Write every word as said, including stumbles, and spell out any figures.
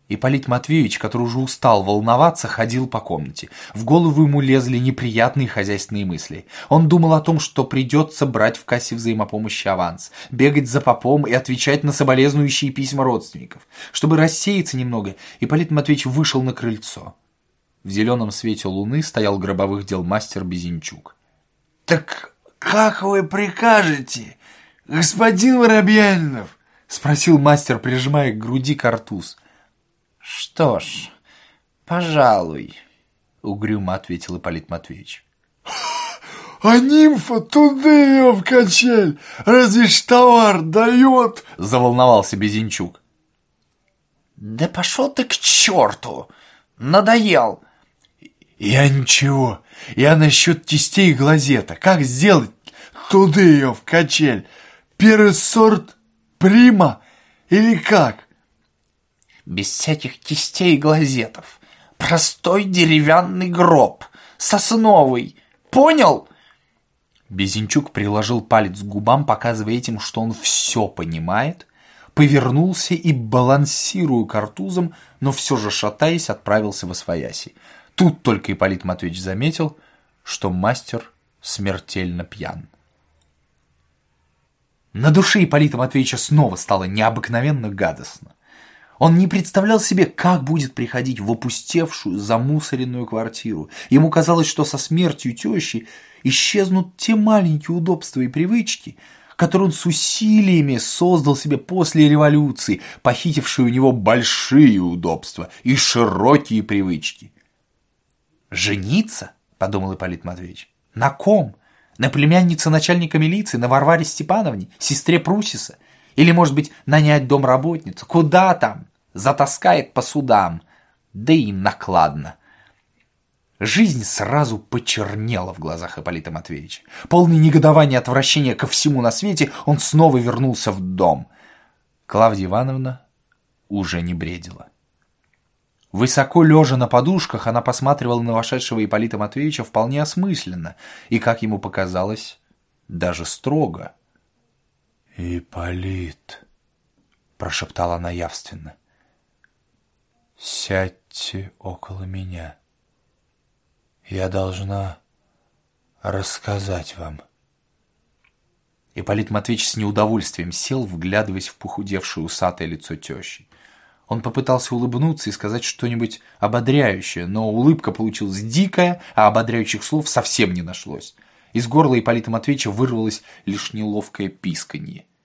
Ипполит Матвеевич, который уже устал волноваться, ходил по комнате. В голову ему лезли неприятные хозяйственные мысли. Он думал о том, что придется брать в кассе взаимопомощи аванс, бегать за попом и отвечать на соболезнующие письма родственников. Чтобы рассеяться немного, Ипполит Матвеевич вышел на крыльцо. В зеленом свете луны стоял гробовых дел мастер Безенчук. «Так как вы прикажете, господин Воробьянинов?» — спросил мастер, прижимая к груди картуз. «Что ж, пожалуй», — угрюмо ответил Ипполит Матвеевич. «А нимфа туда ее в качель, разве ж товар дает?» — заволновался Безенчук. «Да пошел ты к черту! Надоел!» «Я ничего, я насчет кистей и глазета. Как сделать туда ее в качель? Первый сорт прима или как?» «Без всяких кистей и глазетов. Простой деревянный гроб, сосновый. Понял?» Безенчук приложил палец к губам, показывая этим, что он все понимает, повернулся и, балансируя картузом, но все же шатаясь, отправился восвояси. Тут только Ипполит Матвеевич заметил, что мастер смертельно пьян. На душе Ипполита Матвеевича снова стало необыкновенно гадостно. Он не представлял себе, как будет приходить в опустевшую, замусоренную квартиру. Ему казалось, что со смертью тещи исчезнут те маленькие удобства и привычки, которые он с усилиями создал себе после революции, похитившие у него большие удобства и широкие привычки. «Жениться?» — подумал Ипполит Матвеевич. «На ком? На племяннице начальника милиции, на Варваре Степановне, сестре Прусиса? Или, может быть, нанять домработницу? Куда там? Затаскает по судам. Да и накладно». Жизнь сразу почернела в глазах Ипполита Матвеевича. Полный негодования и отвращения ко всему на свете, он снова вернулся в дом. Клавдия Ивановна уже не бредила. Высоко лежа на подушках, она посматривала на вошедшего Ипполита Матвеевича вполне осмысленно и, как ему показалось, даже строго. «Ипполит», — прошептала она явственно, — «сядьте около меня. Я должна рассказать вам». Ипполит Матвеевич с неудовольствием сел, вглядываясь в похудевшее усатое лицо тещи. Он попытался улыбнуться и сказать что-нибудь ободряющее, но улыбка получилась дикая, а ободряющих слов совсем не нашлось. Из горла Ипполита Матвеевича вырвалось лишь неловкое писканье.